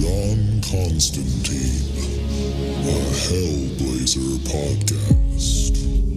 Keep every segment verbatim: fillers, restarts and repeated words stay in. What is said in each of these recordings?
John Constantine, a Hellblazer podcast.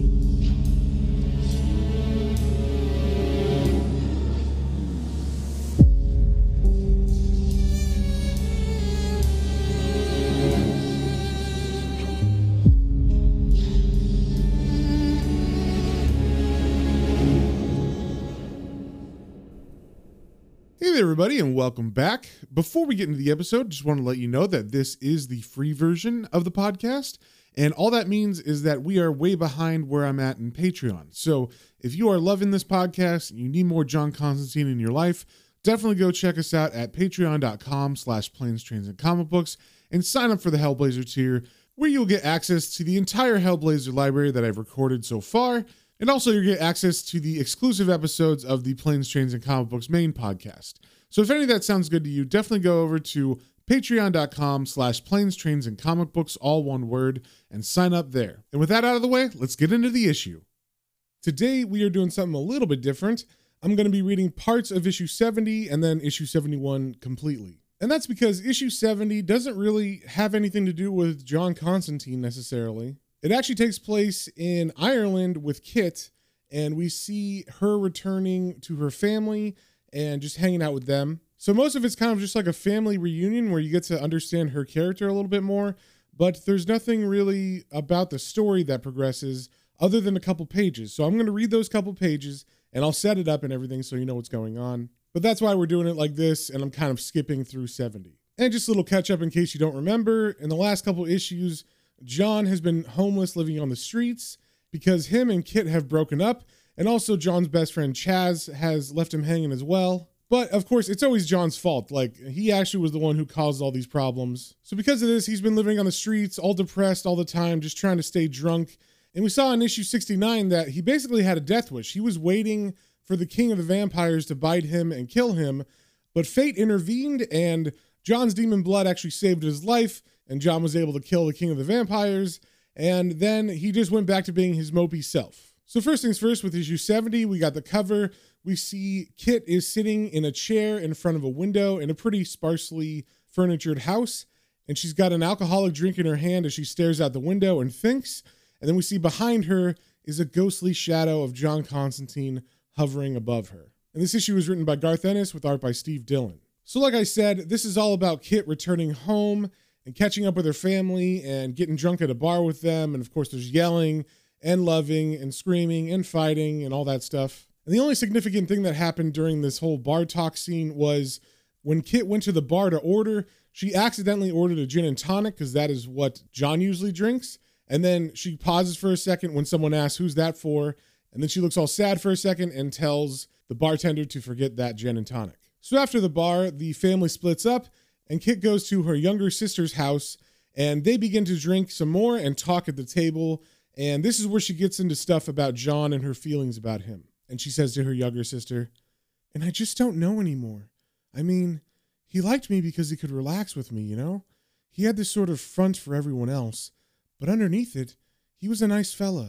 Hey there, everybody, and welcome back. Before we get into the episode, just want to let you know that this is the free version of the podcast, and all that means is that we are way behind where I'm at in Patreon. So if you are loving this podcast and you need more John Constantine in your life, definitely go check us out at patreon.com slash planes, trains, and comic books and sign up for the Hellblazer tier, where you'll get access to the entire Hellblazer library that I've recorded so far. And also you'll get access to the exclusive episodes of the Planes, Trains, and Comic Books main podcast. So if any of that sounds good to you, definitely go over to patreon.com slash planes, trains, and comic books, all one word, and sign up there. And with that out of the way, let's get into the issue. Today, we are doing something a little bit different. I'm going to be reading parts of issue seventy and then issue seventy-one completely. And that's because issue seventy doesn't really have anything to do with John Constantine necessarily. It actually takes place in Ireland with Kit, and we see her returning to her family and just hanging out with them. So most of it's kind of just like a family reunion where you get to understand her character a little bit more, but there's nothing really about the story that progresses other than a couple pages. So I'm going to read those couple pages and I'll set it up and everything so you know what's going on. But that's why we're doing it like this, and I'm kind of skipping through seventy. And just a little catch up in case you don't remember, in the last couple issues, John has been homeless, living on the streets because him and Kit have broken up, and also John's best friend Chaz has left him hanging as well. But of course, it's always John's fault. Like, he actually was the one who caused all these problems. So because of this, he's been living on the streets, all depressed all the time, just trying to stay drunk. And we saw in issue sixty-nine that he basically had a death wish. He was waiting for the king of the vampires to bite him and kill him, but fate intervened and John's demon blood actually saved his life, and John was able to kill the king of the vampires, and then he just went back to being his mopey self. So first things first, with issue seventy, we got the cover. We see Kit is sitting in a chair in front of a window in a pretty sparsely furnitured house, and she's got an alcoholic drink in her hand as she stares out the window and thinks, and then we see behind her is a ghostly shadow of John Constantine hovering above her. And this issue was written by Garth Ennis with art by Steve Dillon. So like I said, this is all about Kit returning home and catching up with her family and getting drunk at a bar with them. And of course, there's yelling and loving and screaming and fighting and all that stuff. And the only significant thing that happened during this whole bar talk scene was when Kit went to the bar to order, she accidentally ordered a gin and tonic because that is what John usually drinks. And then she pauses for a second when someone asks, "Who's that for?" And then she looks all sad for a second and tells the bartender to forget that gin and tonic. So after the bar, the family splits up, and Kit goes to her younger sister's house, and they begin to drink some more and talk at the table. And this is where she gets into stuff about John and her feelings about him. And she says to her younger sister, "And I just don't know anymore. I mean, he liked me because he could relax with me, you know? He had this sort of front for everyone else, but underneath it, he was a nice fella.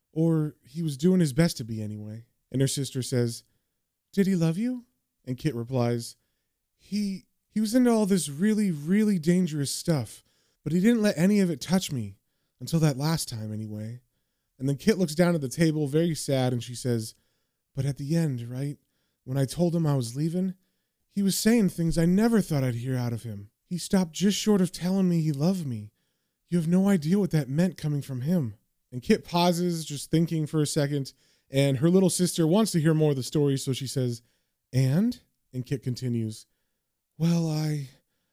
Or he was doing his best to be anyway." And her sister says, "Did he love you?" And Kit replies, He... He was into all this really, really dangerous stuff, but he didn't let any of it touch me, until that last time anyway." And then Kit looks down at the table, very sad, and she says, "But at the end, right, when I told him I was leaving, he was saying things I never thought I'd hear out of him. He stopped just short of telling me he loved me. You have no idea what that meant coming from him." And Kit pauses, just thinking for a second, and her little sister wants to hear more of the story, so she says, "And?" And Kit continues, "Well, I,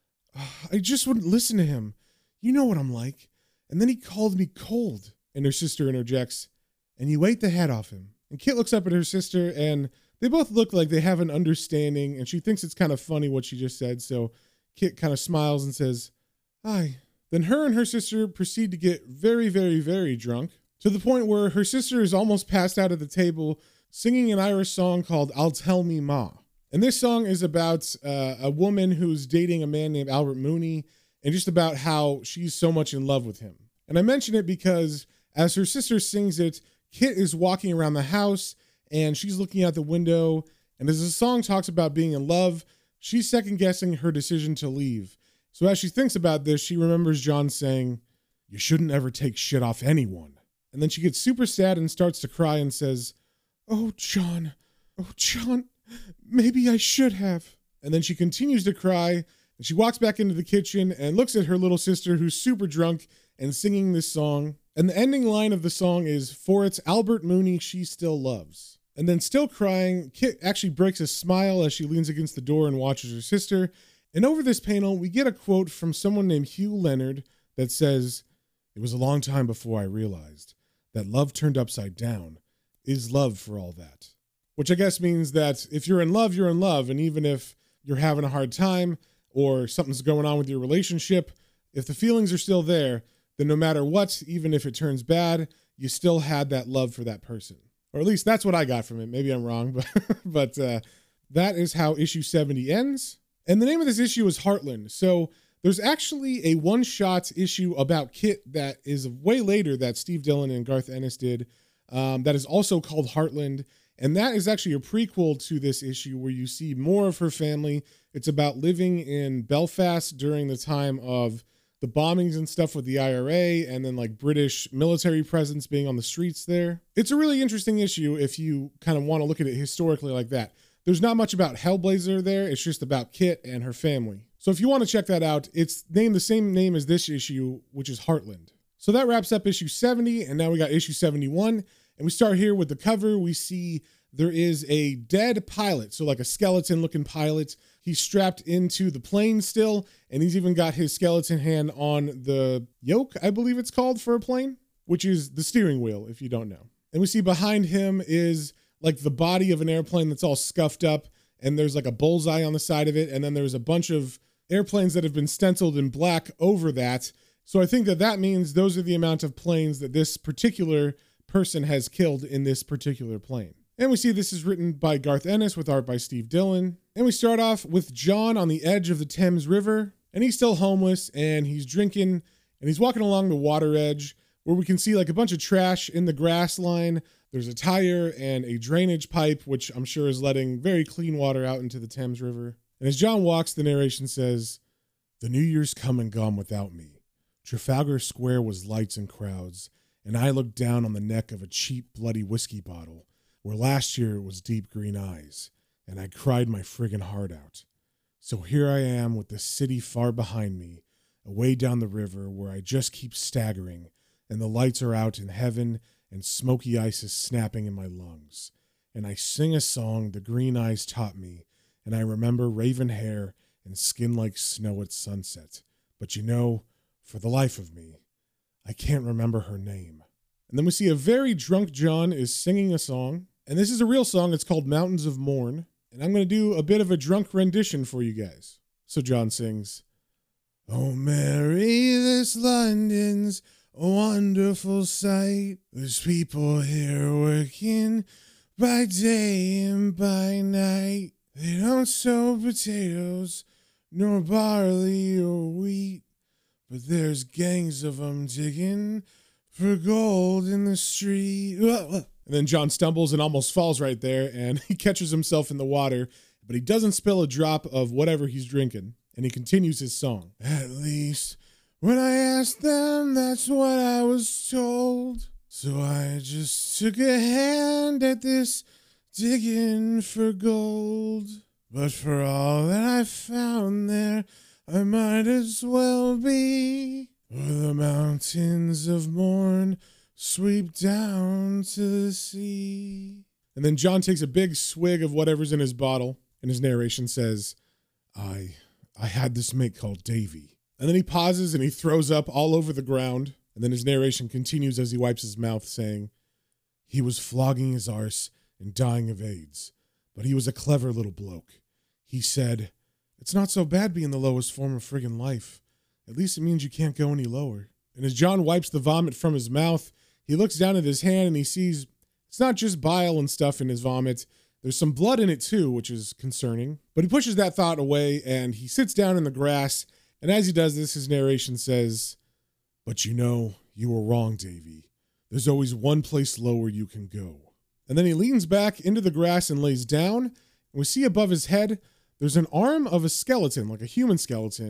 I just wouldn't listen to him. You know what I'm like. And then he called me cold." And her sister interjects, "And you ate the head off him." And Kit looks up at her sister, and they both look like they have an understanding, and she thinks it's kind of funny what she just said. So Kit kind of smiles and says, "Aye." Then her and her sister proceed to get very, very, very drunk, to the point where her sister is almost passed out at the table, singing an Irish song called "I'll Tell Me Ma." And this song is about uh, a woman who's dating a man named Albert Mooney, and just about how she's so much in love with him. And I mention it because as her sister sings it, Kit is walking around the house and she's looking out the window. And as the song talks about being in love, she's second guessing her decision to leave. So as she thinks about this, she remembers John saying, "You shouldn't ever take shit off anyone." And then she gets super sad and starts to cry and says, "Oh, John, oh, John, maybe I should have." And then she continues to cry, and she walks back into the kitchen and looks at her little sister who's super drunk and singing this song. And the ending line of the song is, "For it's Albert Mooney she still loves." And then still crying, Kit actually breaks a smile as she leans against the door and watches her sister. And over this panel, we get a quote from someone named Hugh Leonard that says, "It was a long time before I realized that love turned upside down is love for all that." Which I guess means that if you're in love, you're in love. And even if you're having a hard time or something's going on with your relationship, if the feelings are still there, then no matter what, even if it turns bad, you still had that love for that person. Or at least that's what I got from it. Maybe I'm wrong, but, but uh, that is how issue seventy ends. And the name of this issue is Heartland. So there's actually a one-shot issue about Kit that is way later that Steve Dillon and Garth Ennis did um, that is also called Heartland. And that is actually a prequel to this issue where you see more of her family. It's about living in Belfast during the time of the bombings and stuff with the I R A and then like British military presence being on the streets there. It's a really interesting issue if you kind of want to look at it historically like that. There's not much about Hellblazer there. It's just about Kit and her family. So if you want to check that out, it's named the same name as this issue, which is Heartland. So that wraps up issue seventy, and now we got issue seventy-one. And we start here with the cover. We see there is a dead pilot, so like a skeleton-looking pilot. He's strapped into the plane still, and he's even got his skeleton hand on the yoke, I believe it's called for a plane, which is the steering wheel, if you don't know. And we see behind him is like the body of an airplane that's all scuffed up, and there's like a bullseye on the side of it, and then there's a bunch of airplanes that have been stenciled in black over that. So I think that that means those are the amount of planes that this particular person has killed in this particular plane. And we see this is written by Garth Ennis with art by Steve Dillon. And we start off with John on the edge of the Thames River, and he's still homeless, and he's drinking, and he's walking along the water edge where we can see like a bunch of trash in the grass line. There's a tire and a drainage pipe, which I'm sure is letting very clean water out into the Thames River. And as John walks, the narration says, "The New Year's come and gone without me. Trafalgar Square was lights and crowds, and I looked down on the neck of a cheap, bloody whiskey bottle, where last year it was deep green eyes, and I cried my friggin' heart out. So here I am with the city far behind me, away down the river where I just keep staggering, and the lights are out in heaven, and smoky ice is snapping in my lungs. And I sing a song the green eyes taught me, and I remember raven hair and skin like snow at sunset. But you know, for the life of me, I can't remember her name." And then we see a very drunk John is singing a song. And this is a real song. It's called Mountains of Mourn. And I'm going to do a bit of a drunk rendition for you guys. So John sings, "Oh, Mary, this London's a wonderful sight. There's people here working by day and by night. They don't sow potatoes, nor barley or wheat, but there's gangs of 'em digging for gold in the street." And then John stumbles and almost falls right there, and he catches himself in the water, but he doesn't spill a drop of whatever he's drinking, and he continues his song. "At least when I asked them, that's what I was told. So I just took a hand at this digging for gold. But for all that I found there, I might as well be where the mountains of morn sweep down to the sea." And then John takes a big swig of whatever's in his bottle, and his narration says, I, I had this mate called Davy. And then he pauses and he throws up all over the ground. And then his narration continues as he wipes his mouth, saying, "He was flogging his arse and dying of AIDS, but he was a clever little bloke. He said, 'It's not so bad being the lowest form of friggin' life. At least it means you can't go any lower.'" And as John wipes the vomit from his mouth, he looks down at his hand and he sees it's not just bile and stuff in his vomit. There's some blood in it too, which is concerning. But he pushes that thought away and he sits down in the grass. And as he does this, his narration says, "But you know, you were wrong, Davy. There's always one place lower you can go." And then he leans back into the grass and lays down. And we see above his head, there's an arm of a skeleton, like a human skeleton.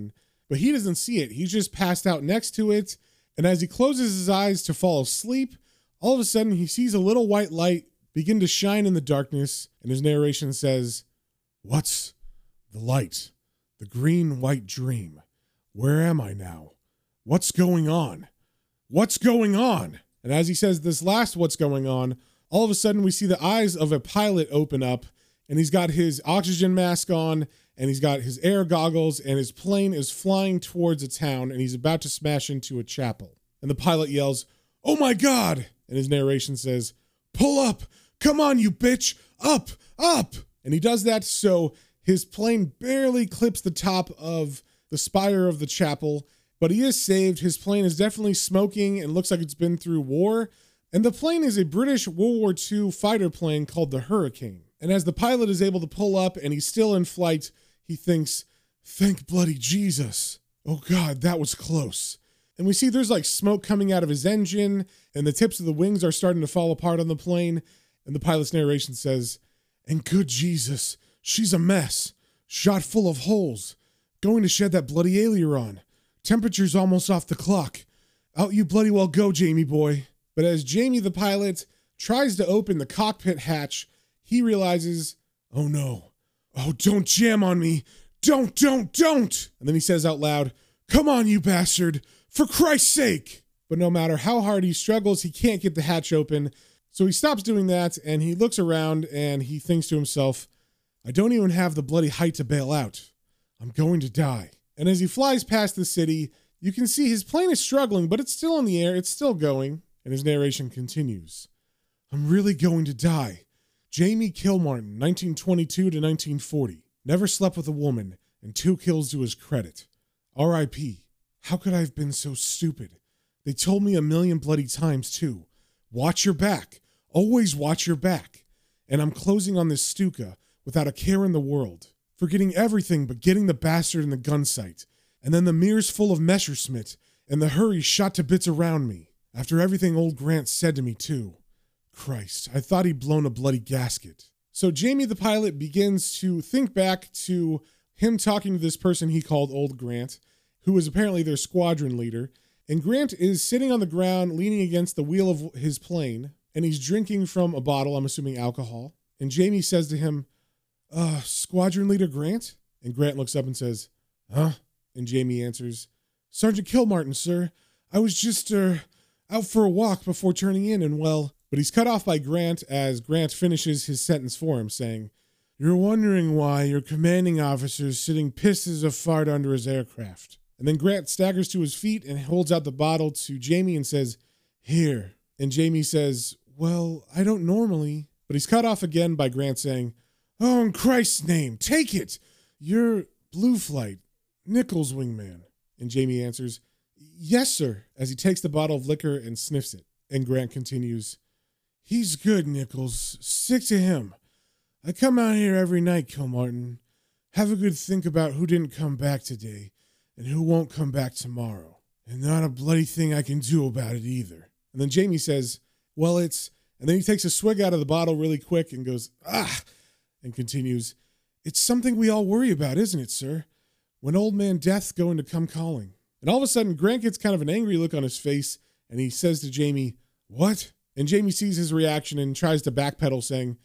but he doesn't see it. He's just passed out next to it. And as he closes his eyes to fall asleep, all of a sudden he sees a little white light begin to shine in the darkness. And his narration says, "What's the light? The green white dream. Where am I now? What's going on? What's going on?" And as he says this last "what's going on," all of a sudden we see the eyes of a pilot open up, and he's got his oxygen mask on, and he's got his air goggles, and his plane is flying towards a town, and he's about to smash into a chapel. And the pilot yells, "Oh my God!" And his narration says, "Pull up! Come on, you bitch! Up! Up!" And he does that so his plane barely clips the top of the spire of the chapel, but he is saved. His plane is definitely smoking and looks like it's been through war. And the plane is a British World War Two fighter plane called the Hurricane. And as the pilot is able to pull up and he's still in flight, he thinks, "Thank bloody Jesus. Oh God, that was close." And we see there's like smoke coming out of his engine, and the tips of the wings are starting to fall apart on the plane. And the pilot's narration says, "And good Jesus, she's a mess. Shot full of holes. Going to shed that bloody aileron. Temperature's almost off the clock. Out you bloody well go, Jamie boy." But as Jamie the pilot tries to open the cockpit hatch, he realizes, "Oh no. Oh, don't jam on me. Don't, don't, don't." And then he says out loud, "Come on, you bastard. For Christ's sake." But no matter how hard he struggles, he can't get the hatch open. So he stops doing that, and he looks around, and he thinks to himself, "I don't even have the bloody height to bail out. I'm going to die." And as he flies past the city, you can see his plane is struggling, but it's still in the air. It's still going. And his narration continues, "I'm really going to die. Jamie Kilmartin, nineteen twenty-two to nineteen forty. Never slept with a woman, and two kills to his credit. R I P How could I have been so stupid? They told me a million bloody times, too. Watch your back. Always watch your back. And I'm closing on this Stuka without a care in the world. Forgetting everything but getting the bastard in the gun sight. And then the mirrors full of Messerschmitt, and the hurry shot to bits around me. After everything old Grant said to me, too. Christ, I thought he'd blown a bloody gasket." So Jamie the pilot begins to think back to him talking to this person he called Old Grant, who was apparently their squadron leader. And Grant is sitting on the ground, leaning against the wheel of his plane, and he's drinking from a bottle, I'm assuming alcohol. And Jamie says to him, uh, "Squadron Leader Grant?" And Grant looks up and says, "Huh?" And Jamie answers, "Sergeant Kilmartin, sir. I was just, er, out for a walk before turning in, and well..." But he's cut off by Grant as Grant finishes his sentence for him, saying, "You're wondering why your commanding officer's sitting pissed as a fart under his aircraft." And then Grant staggers to his feet and holds out the bottle to Jamie and says, "Here." And Jamie says, "Well, I don't normally..." But he's cut off again by Grant saying, "Oh, in Christ's name, take it. You're Blue Flight, Nichols' wingman." And Jamie answers, "Yes, sir," as he takes the bottle of liquor and sniffs it. And Grant continues, "He's good, Nichols. Stick to him. I come out here every night, Kilmartin. Have a good think about who didn't come back today and who won't come back tomorrow. And not a bloody thing I can do about it either." And then Jamie says, "Well, it's..." And then he takes a swig out of the bottle really quick and goes, "Ah," and continues, "It's something we all worry about, isn't it, sir? When old man Death's going to come calling." And all of a sudden, Grant gets kind of an angry look on his face, and he says to Jamie, "What?" And Jamie sees his reaction and tries to backpedal, saying,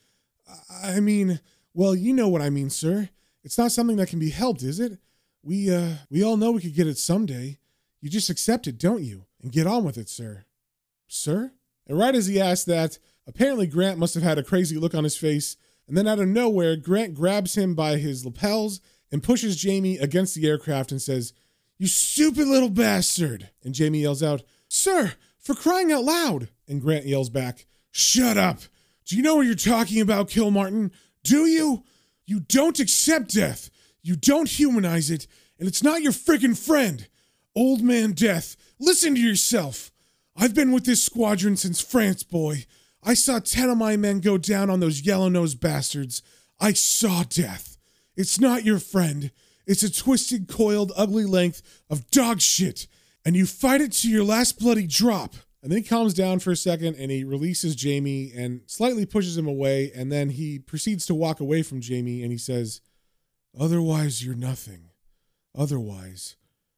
I mean, well, you know what I mean, sir. It's not something that can be helped, is it? We, uh, we all know we could get it someday. You just accept it, don't you? And get on with it, sir." "Sir?" And right as he asked that, apparently Grant must have had a crazy look on his face, and then out of nowhere, Grant grabs him by his lapels and pushes Jamie against the aircraft and says, "You stupid little bastard." And Jamie yells out, "Sir, for crying out loud." And Grant yells back, "Shut up. Do you know what you're talking about, Kilmartin? Do you? You don't accept death. You don't humanize it, and it's not your friggin' friend. Old man Death, listen to yourself. I've been with this squadron since France, boy. I saw ten of my men go down on those yellow-nosed bastards. I saw death. It's not your friend. It's a twisted, coiled, ugly length of dog shit, and you fight it to your last bloody drop." And then he calms down for a second, and he releases Jamie and slightly pushes him away, and then he proceeds to walk away from Jamie, and he says, "Otherwise, you're nothing. Otherwise,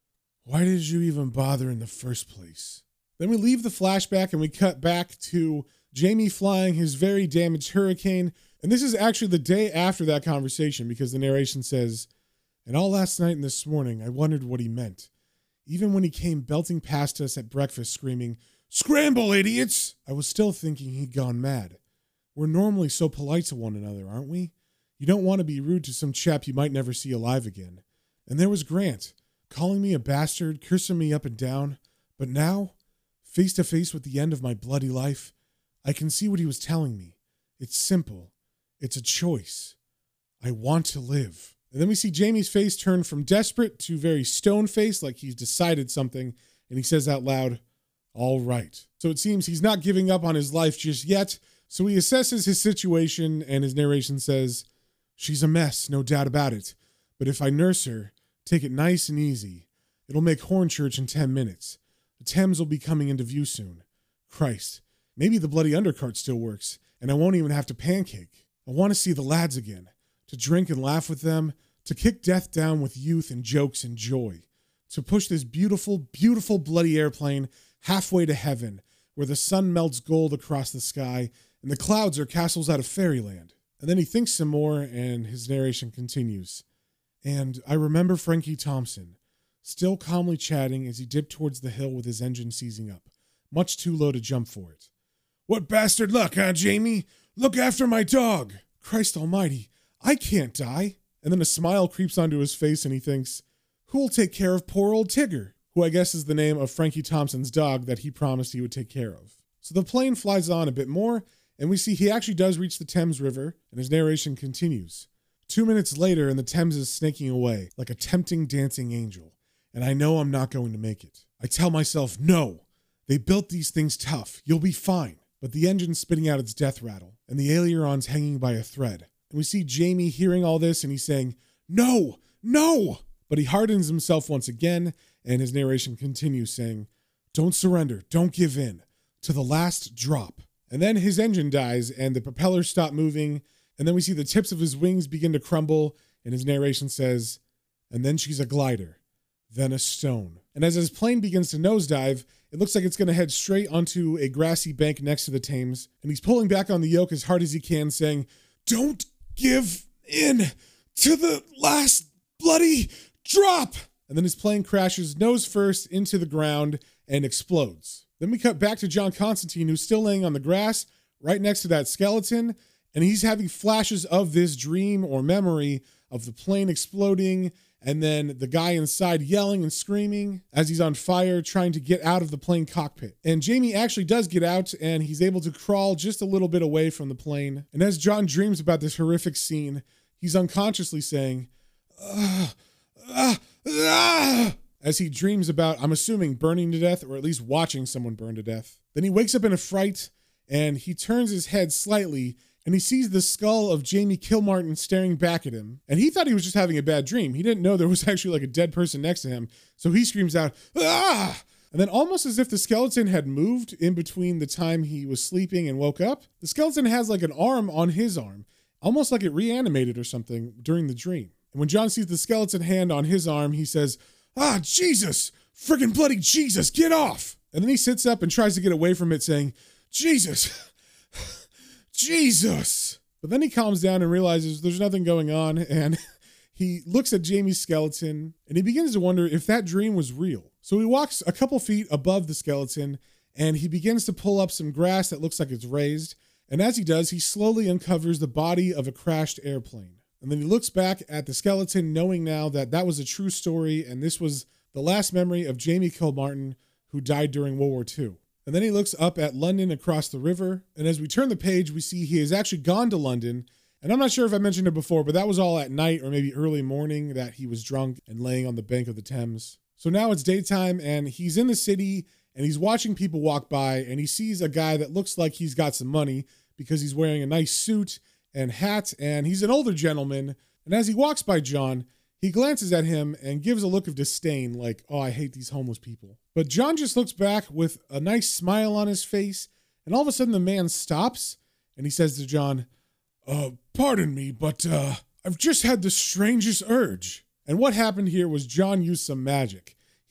Why did you even bother in the first place? Then we leave the flashback and we cut back to Jamie flying his very damaged Hurricane. And this is actually the day after that conversation, because the narration says, and all last night and this morning, I wondered what he meant. Even when he came belting past us at breakfast screaming, "Scramble, idiots!" I was still thinking he'd gone mad. We're normally so polite to one another, aren't we? You don't want to be rude to some chap you might never see alive again. And there was Grant, calling me a bastard, cursing me up and down. But now, face to face with the end of my bloody life, I can see what he was telling me. It's simple. It's a choice. I want to live. And then we see Jamie's face turn from desperate to very stone-faced, like he's decided something, and he says out loud, all right. So it seems he's not giving up on his life just yet, so he assesses his situation, and his narration says, she's a mess, no doubt about it, but if I nurse her, take it nice and easy, it'll make Hornchurch in ten minutes. The Thames will be coming into view soon. Christ, maybe the bloody undercart still works, and I won't even have to pancake. I want to see the lads again, to drink and laugh with them, to kick death down with youth and jokes and joy, to push this beautiful, beautiful bloody airplane halfway to heaven, where the sun melts gold across the sky and the clouds are castles out of fairyland. And then he thinks some more, and his narration continues. And I remember Frankie Thompson, still calmly chatting as he dipped towards the hill with his engine seizing up, much too low to jump for it. What bastard luck, huh, Jamie? Look after my dog. Christ almighty, I can't die. And then a smile creeps onto his face and he thinks, who'll take care of poor old Tigger? Who I guess is the name of Frankie Thompson's dog that he promised he would take care of. So the plane flies on a bit more, and we see he actually does reach the Thames River, and his narration continues. Two minutes later, and the Thames is snaking away like a tempting dancing angel, and I know I'm not going to make it. I tell myself, no, they built these things tough. You'll be fine. But the engine's spitting out its death rattle, and the aileron's hanging by a thread. And we see Jamie hearing all this, and he's saying, no, no! But he hardens himself once again, and his narration continues saying, don't surrender, don't give in, to the last drop. And then his engine dies, and the propellers stop moving, and then we see the tips of his wings begin to crumble, and his narration says, and then she's a glider, then a stone. And as his plane begins to nosedive, it looks like it's going to head straight onto a grassy bank next to the Thames, and he's pulling back on the yoke as hard as he can, saying, don't give in to the last bloody drop. And then his plane crashes nose first into the ground and explodes. Then we cut back to John Constantine, who's still laying on the grass right next to that skeleton, and he's having flashes of this dream or memory of the plane exploding, and then the guy inside yelling and screaming as he's on fire trying to get out of the plane cockpit. And Jamie actually does get out, and he's able to crawl just a little bit away from the plane. And as John dreams about this horrific scene, he's unconsciously saying, ah, ah, ah, as he dreams about, I'm assuming, burning to death, or at least watching someone burn to death. Then he wakes up in a fright, and he turns his head slightly, and he sees the skull of Jamie Kilmartin staring back at him. And he thought he was just having a bad dream. He didn't know there was actually like a dead person next to him. So he screams out, ah! And then almost as if the skeleton had moved in between the time he was sleeping and woke up, the skeleton has like an arm on his arm, almost like it reanimated or something during the dream. And when John sees the skeleton hand on his arm, he says, ah, Jesus, friggin' bloody Jesus, get off. And then he sits up and tries to get away from it saying, Jesus, Jesus. But then he calms down and realizes there's nothing going on, and he looks at Jamie's skeleton and he begins to wonder if that dream was real. So he walks a couple feet above the skeleton and he begins to pull up some grass that looks like it's raised. And as he does, he slowly uncovers the body of a crashed airplane. And then he looks back at the skeleton, knowing now that that was a true story and this was the last memory of Jamie Kilmartin, who died during World War Two. And then he looks up at London across the river. And as we turn the page, we see he has actually gone to London. And I'm not sure if I mentioned it before, but that was all at night or maybe early morning that he was drunk and laying on the bank of the Thames. So now it's daytime and he's in the city and he's watching people walk by and he sees a guy that looks like he's got some money because he's wearing a nice suit and hat and he's an older gentleman. And as he walks by John, he glances at him and gives a look of disdain like, oh, I hate these homeless people. But John just looks back with a nice smile on his face, and all of a sudden the man stops, and he says to John, uh, pardon me, but uh, I've just had the strangest urge. And what happened here was John used some magic.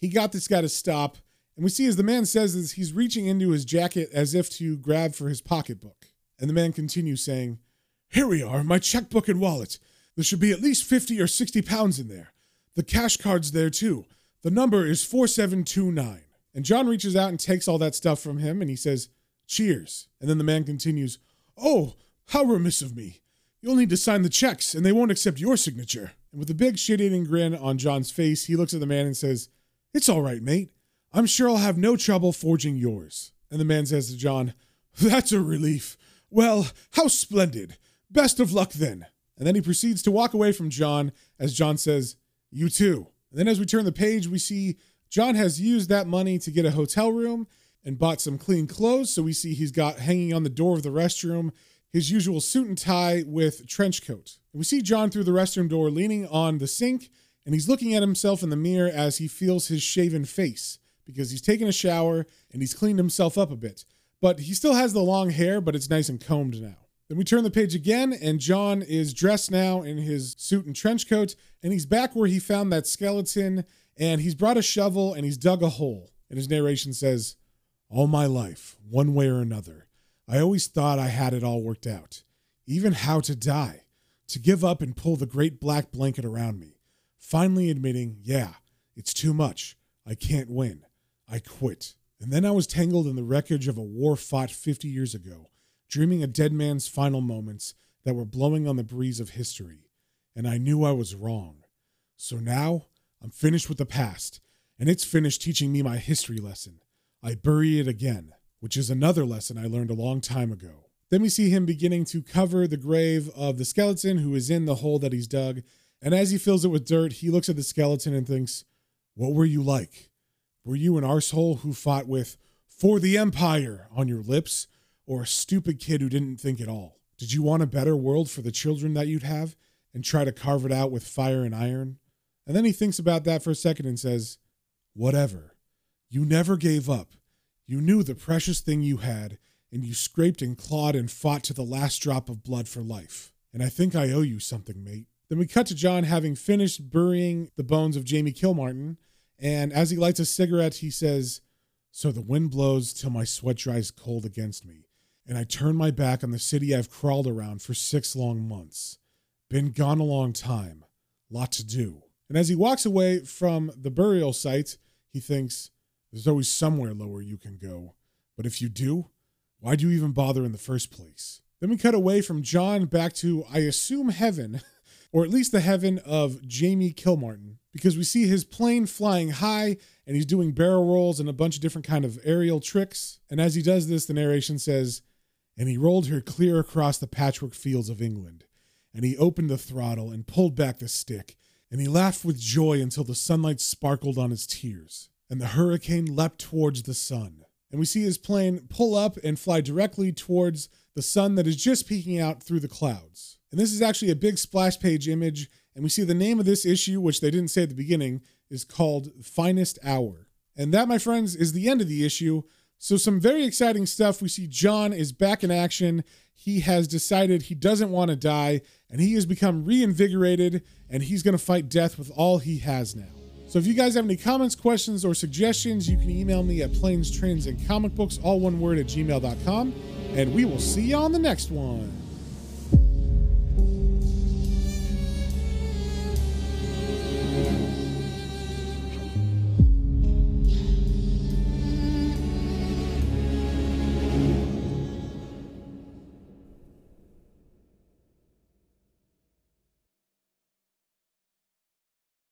he got this guy to stop. And we see as the man says this, he's reaching into his jacket as if to grab for his pocketbook. And the man continues saying, "Here we are, my checkbook and wallet. There should be at least fifty or sixty pounds in there. The cash card's there too. The number is four seven two nine. And John reaches out and takes all that stuff from him and he says, "Cheers." And then the man continues, "Oh, how remiss of me. You'll need to sign the checks and they won't accept your signature." And with a big shit-eating grin on John's face, he looks at the man and says, "It's all right, mate. I'm sure I'll have no trouble forging yours." And the man says to John, "That's a relief. Well, how splendid. Best of luck then." And then he proceeds to walk away from John as John says, "You too." And then as we turn the page, we see John has used that money to get a hotel room and bought some clean clothes. So we see he's got hanging on the door of the restroom his usual suit and tie with trench coat. And we see John through the restroom door leaning on the sink, and he's looking at himself in the mirror as he feels his shaven face because he's taken a shower and he's cleaned himself up a bit. But he still has the long hair, but it's nice and combed now. Then we turn the page again, and John is dressed now in his suit and trench coat, and he's back where he found that skeleton, and he's brought a shovel and he's dug a hole. And his narration says, "All my life, one way or another, I always thought I had it all worked out. Even how to die, to give up and pull the great black blanket around me. Finally admitting, yeah, it's too much. I can't win. I quit. And then I was tangled in the wreckage of a war fought fifty years ago, dreaming a dead man's final moments that were blowing on the breeze of history. And I knew I was wrong. So now I'm finished with the past, and it's finished teaching me my history lesson. I bury it again, which is another lesson I learned a long time ago." Then we see him beginning to cover the grave of the skeleton who is in the hole that he's dug. And as he fills it with dirt, he looks at the skeleton and thinks, "What were you like? Were you an arsehole who fought with 'For the Empire' on your lips, or a stupid kid who didn't think at all? Did you want a better world for the children that you'd have and try to carve it out with fire and iron?" And then he thinks about that for a second and says, "Whatever. You never gave up. You knew the precious thing you had, and you scraped and clawed and fought to the last drop of blood for life. And I think I owe you something, mate." Then we cut to John having finished burying the bones of Jamie Kilmartin, and as he lights a cigarette, he says, "So the wind blows till my sweat dries cold against me, and I turn my back on the city I've crawled around for six long months. Been gone a long time. Lot to do." And as he walks away from the burial site, he thinks, there's always somewhere lower you can go. But if you do, why do you even bother in the first place? Then we cut away from John back to, I assume, heaven, or at least the heaven of Jamie Kilmartin, because we see his plane flying high and he's doing barrel rolls and a bunch of different kind of aerial tricks. And as he does this, the narration says, "And he rolled her clear across the patchwork fields of England. And he opened the throttle and pulled back the stick. And he laughed with joy until the sunlight sparkled on his tears. And the hurricane leapt towards the sun." And we see his plane pull up and fly directly towards the sun that is just peeking out through the clouds. And this is actually a big splash page image. And we see the name of this issue, which they didn't say at the beginning, is called Finest Hour. And that, my friends, is the end of the issue. So some very exciting stuff. We see John is back in action. He has decided he doesn't want to die, and he has become reinvigorated, and he's going to fight death with all he has now. So if you guys have any comments, questions, or suggestions, you can email me at planes, trains, and comic books, all one word, at gmail dot com. And we will see you on the next one.